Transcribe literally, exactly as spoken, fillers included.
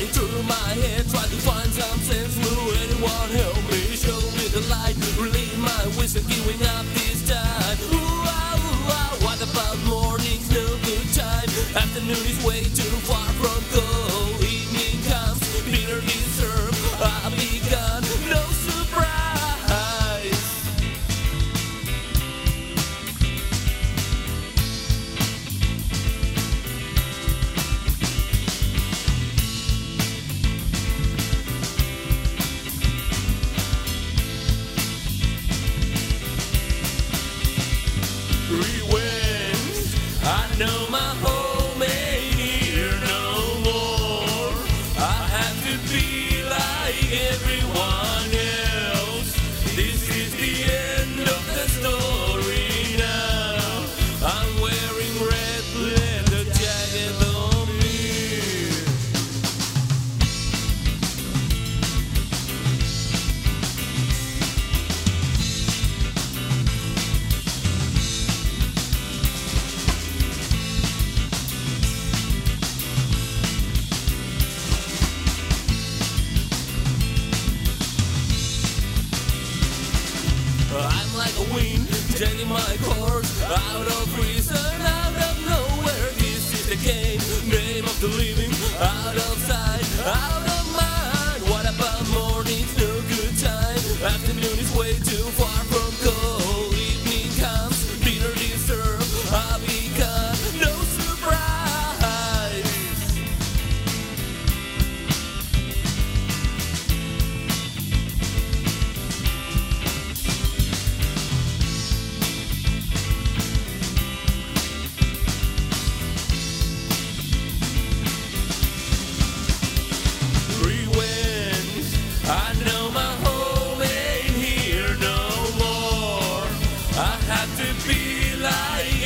through my head, try to find some sense. Will anyone help me? Show me the light, relieve my wish of giving up this time. Ooh, ah, ooh, ah, what about mornings? No good time. Afternoon is way too far from goal. Evening comes, dinner is served. I'll be gone, no surprise. Revenge, I know my home ain't here no more. I have to be like everyone else. This is the end of the story now. I'm wearing red leather jacket on me. I'm like a wind, taking my course out of prison, out of nowhere. This is the game, name of the living, out of sight, out of mind. What about mornings? No good time. Afternoon is way too far from goal. Evening comes, dinner is served. I'll be gone, no surprise. I know my home ain't here no more. I have to be like